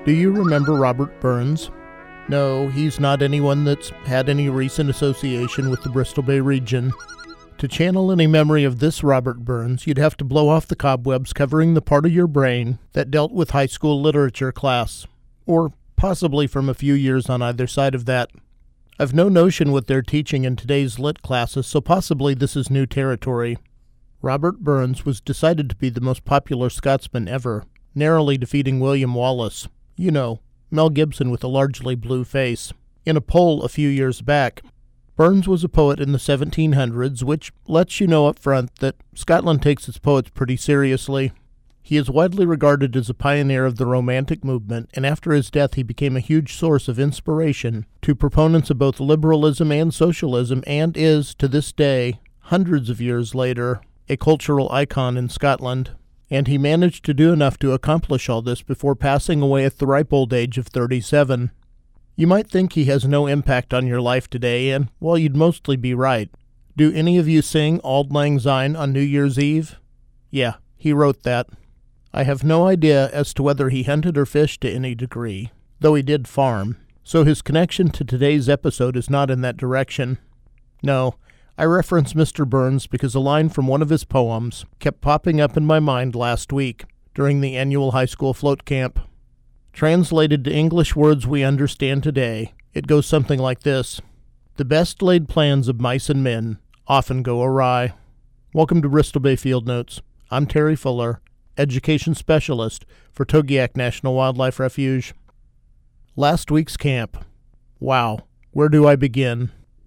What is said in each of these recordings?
Do you remember Robert Burns? No, he's not anyone that's had any recent association with the Bristol Bay region. To channel any memory of this Robert Burns, you'd have to blow off the cobwebs covering the part of your brain that dealt with high school literature class, or possibly from a few years on either side of that. I've no notion what they're teaching in today's lit classes, so possibly this is new territory. Robert Burns was decided to be the most popular Scotsman ever, narrowly defeating William Wallace. You know, Mel Gibson with a largely blue face. In a poll a few years back, Burns was a poet in the 1700s, which lets you know up front that Scotland takes its poets pretty seriously. He is widely regarded as a pioneer of the Romantic movement, and after his death he became a huge source of inspiration to proponents of both liberalism and socialism, and is, to this day, hundreds of years later, a cultural icon in Scotland. And he managed to do enough to accomplish all this before passing away at the ripe old age of 37. You might think he has no impact on your life today, and, well, you'd mostly be right. Do any of you sing Auld Lang Syne on New Year's Eve? Yeah, he wrote that. I have no idea as to whether he hunted or fished to any degree, though he did farm, so his connection to today's episode is not in that direction. No, I reference Mr. Burns because a line from one of his poems kept popping up in my mind last week during the annual high school float camp. Translated to English words we understand today, it goes something like this: "The best laid plans of mice and men often go awry." Welcome to Bristol Bay Field Notes. I'm Terry Fuller, Education Specialist for Togiak National Wildlife Refuge. Last week's camp. Wow, where do I begin?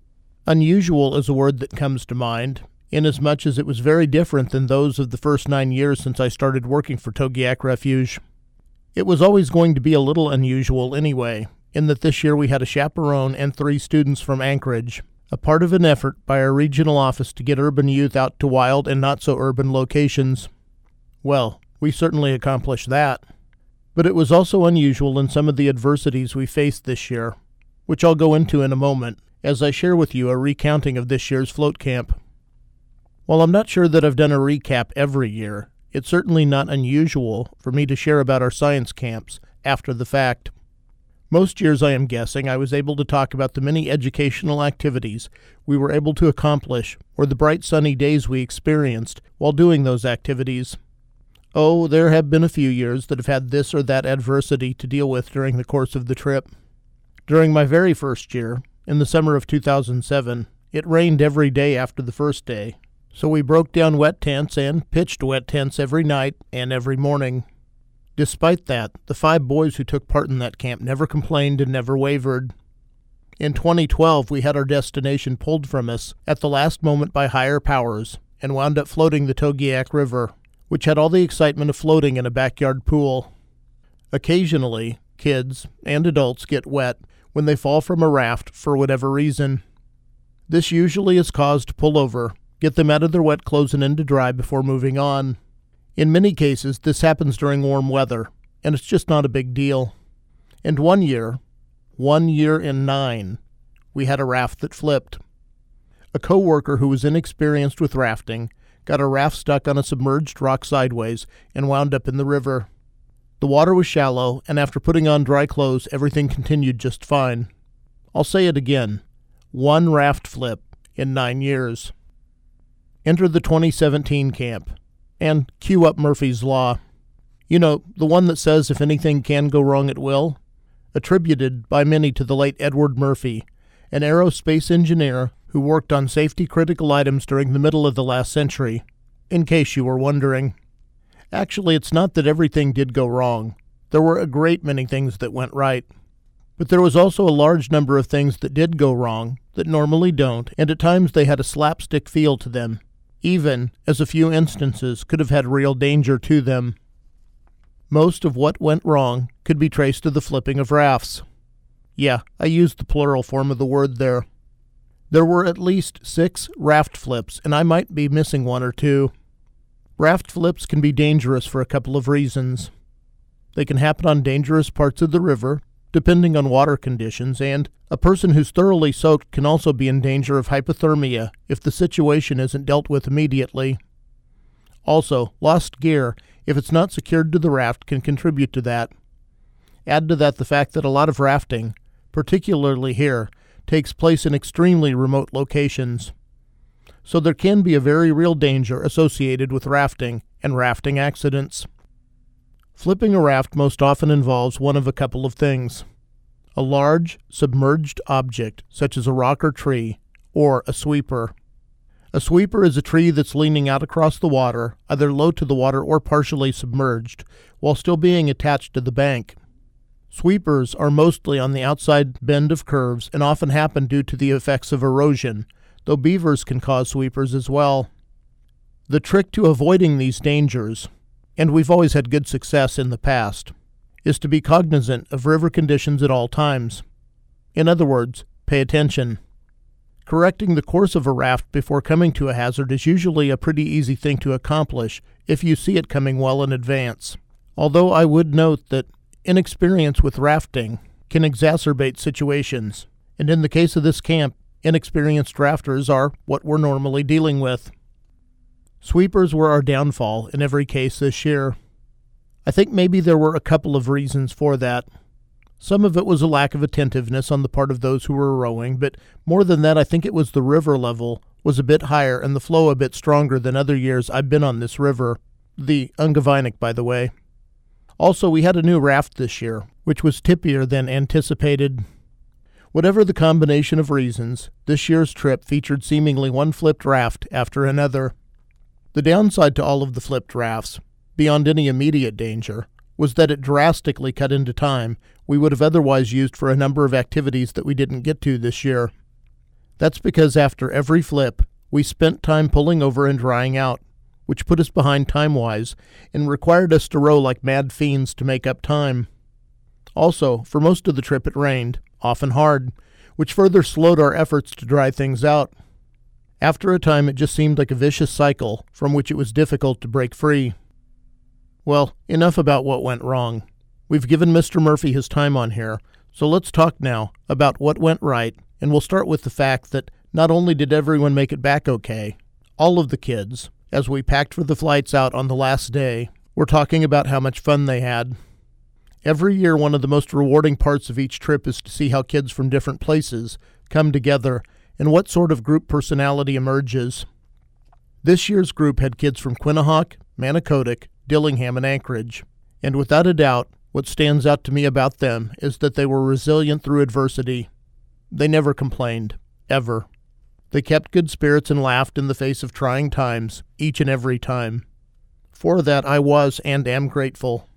Unusual is a word that comes to mind, inasmuch as it was very different than those of the first 9 years since I started working for Togiak Refuge. It was always going to be a little unusual anyway, in that this year we had a chaperone and 3 students from Anchorage, a part of an effort by our regional office to get urban youth out to wild and not-so-urban locations. Well, we certainly accomplished that. But it was also unusual in some of the adversities we faced this year, which I'll go into in a moment, as I share with you a recounting of this year's float camp. While I'm not sure that I've done a recap every year, it's certainly not unusual for me to share about our science camps after the fact. Most years, I am guessing, I was able to talk about the many educational activities we were able to accomplish or the bright sunny days we experienced while doing those activities. Oh, there have been a few years that have had this or that adversity to deal with during the course of the trip. During my very first year, in the summer of 2007, it rained every day after the first day, so we broke down wet tents and pitched wet tents every night and every morning. Despite that, the 5 boys who took part in that camp never complained and never wavered. In 2012, we had our destination pulled from us at the last moment by higher powers and wound up floating the Togiak River, which had all the excitement of floating in a backyard pool. Occasionally, kids and adults get wet when they fall from a raft for whatever reason. This usually is caused to pull over, get them out of their wet clothes and into dry before moving on. In many cases, this happens during warm weather, and it's just not a big deal. And one year in 9, we had a raft that flipped. A co-worker who was inexperienced with rafting got a raft stuck on a submerged rock sideways and wound up in the river. The water was shallow, and after putting on dry clothes, everything continued just fine. I'll say it again. 1 raft flip in 9 years. Enter the 2017 camp, and cue up Murphy's Law. You know, the one that says if anything can go wrong, it will? Attributed by many to the late Edward Murphy, an aerospace engineer who worked on safety-critical items during the middle of the last century, in case you were wondering. Actually, it's not that everything did go wrong. There were a great many things that went right. But there was also a large number of things that did go wrong, that normally don't, and at times they had a slapstick feel to them, even as a few instances could have had real danger to them. Most of what went wrong could be traced to the flipping of rafts. Yeah, I used the plural form of the word there. There were at least 6 raft flips, and I might be missing 1 or 2. Raft flips can be dangerous for a couple of reasons. They can happen on dangerous parts of the river, depending on water conditions, and a person who's thoroughly soaked can also be in danger of hypothermia if the situation isn't dealt with immediately. Also, lost gear, if it's not secured to the raft, can contribute to that. Add to that the fact that a lot of rafting, particularly here, takes place in extremely remote locations. So there can be a very real danger associated with rafting and rafting accidents. Flipping a raft most often involves one of a couple of things: a large, submerged object, such as a rock or tree, or a sweeper. A sweeper is a tree that's leaning out across the water, either low to the water or partially submerged, while still being attached to the bank. Sweepers are mostly on the outside bend of curves and often happen due to the effects of erosion, though beavers can cause sweepers as well. The trick to avoiding these dangers, and we've always had good success in the past, is to be cognizant of river conditions at all times. In other words, pay attention. Correcting the course of a raft before coming to a hazard is usually a pretty easy thing to accomplish if you see it coming well in advance. Although I would note that inexperience with rafting can exacerbate situations, and in the case of this camp, inexperienced rafters are what we're normally dealing with. Sweepers were our downfall in every case this year. I think maybe there were a couple of reasons for that. Some of it was a lack of attentiveness on the part of those who were rowing, but more than that, I think it was the river level was a bit higher and the flow a bit stronger than other years I've been on this river, the Ungavainik, by the way. Also, we had a new raft this year, which was tippier than anticipated. Whatever the combination of reasons, this year's trip featured seemingly one flipped raft after another. The downside to all of the flipped rafts, beyond any immediate danger, was that it drastically cut into time we would have otherwise used for a number of activities that we didn't get to this year. That's because after every flip, we spent time pulling over and drying out, which put us behind time-wise and required us to row like mad fiends to make up time. Also, for most of the trip it rained, often hard, which further slowed our efforts to dry things out. After a time, it just seemed like a vicious cycle from which it was difficult to break free. Well, enough about what went wrong. We've given Mr. Murphy his time on here, so let's talk now about what went right, and we'll start with the fact that not only did everyone make it back okay, all of the kids, as we packed for the flights out on the last day, were talking about how much fun they had. Every year, one of the most rewarding parts of each trip is to see how kids from different places come together and what sort of group personality emerges. This year's group had kids from Quinnahock, Manicodic, Dillingham, and Anchorage, and without a doubt, what stands out to me about them is that they were resilient through adversity. They never complained, ever. They kept good spirits and laughed in the face of trying times, each and every time. For that I was and am grateful.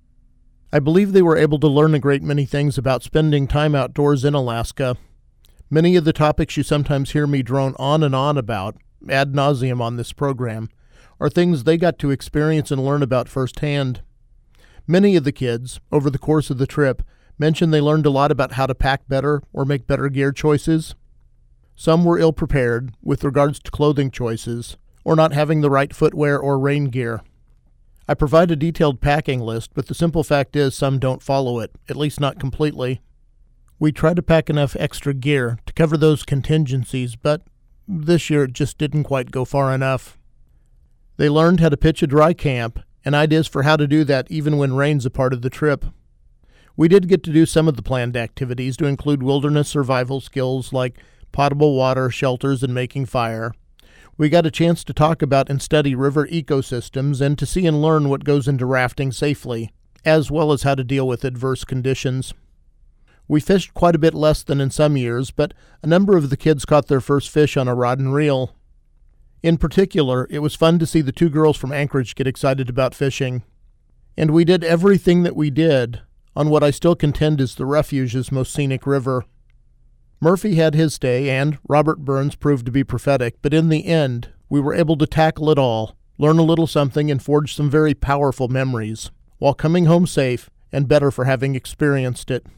I believe they were able to learn a great many things about spending time outdoors in Alaska. Many of the topics you sometimes hear me drone on and on about, ad nauseum on this program, are things they got to experience and learn about firsthand. Many of the kids, over the course of the trip, mentioned they learned a lot about how to pack better or make better gear choices. Some were ill-prepared with regards to clothing choices, or not having the right footwear or rain gear. I provide a detailed packing list, but the simple fact is some don't follow it, at least not completely. We try to pack enough extra gear to cover those contingencies, but this year it just didn't quite go far enough. They learned how to pitch a dry camp, and ideas for how to do that even when rain's a part of the trip. We did get to do some of the planned activities to include wilderness survival skills like potable water, shelters, and making fire. We got a chance to talk about and study river ecosystems and to see and learn what goes into rafting safely, as well as how to deal with adverse conditions. We fished quite a bit less than in some years, but a number of the kids caught their first fish on a rod and reel. In particular, it was fun to see the two girls from Anchorage get excited about fishing. And we did everything that we did on what I still contend is the refuge's most scenic river. Murphy had his day, and Robert Burns proved to be prophetic, but in the end, we were able to tackle it all, learn a little something, and forge some very powerful memories, while coming home safe and better for having experienced it.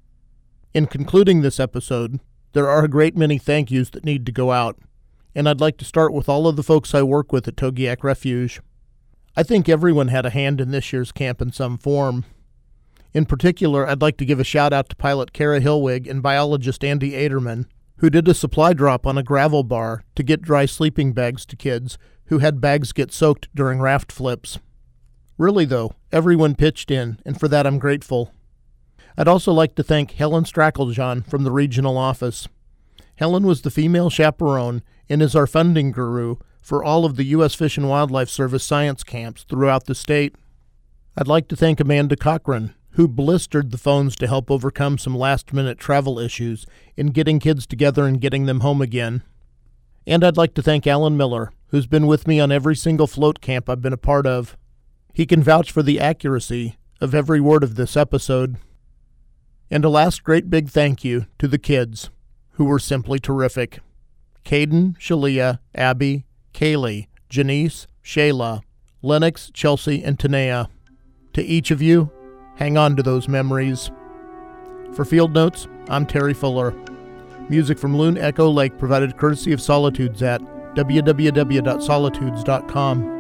In concluding this episode, there are a great many thank yous that need to go out, and I'd like to start with all of the folks I work with at Togiak Refuge. I think everyone had a hand in this year's camp in some form. In particular, I'd like to give a shout-out to pilot Kara Hillwig and biologist Andy Aderman, who did a supply drop on a gravel bar to get dry sleeping bags to kids who had bags get soaked during raft flips. Really, though, everyone pitched in, and for that I'm grateful. I'd also like to thank Helen Stracklejohn from the regional office. Helen was the female chaperone and is our funding guru for all of the U.S. Fish and Wildlife Service science camps throughout the state. I'd like to thank Amanda Cochran, who blistered the phones to help overcome some last-minute travel issues in getting kids together and getting them home again. And I'd like to thank Alan Miller, who's been with me on every single float camp I've been a part of. He can vouch for the accuracy of every word of this episode. And a last great big thank you to the kids, who were simply terrific. Caden, Shalia, Abby, Kaylee, Janice, Shayla, Lennox, Chelsea, and Tanea. To each of you, hang on to those memories. For Field Notes, I'm Terry Fuller. Music from Loon Echo Lake provided courtesy of Solitudes at www.solitudes.com.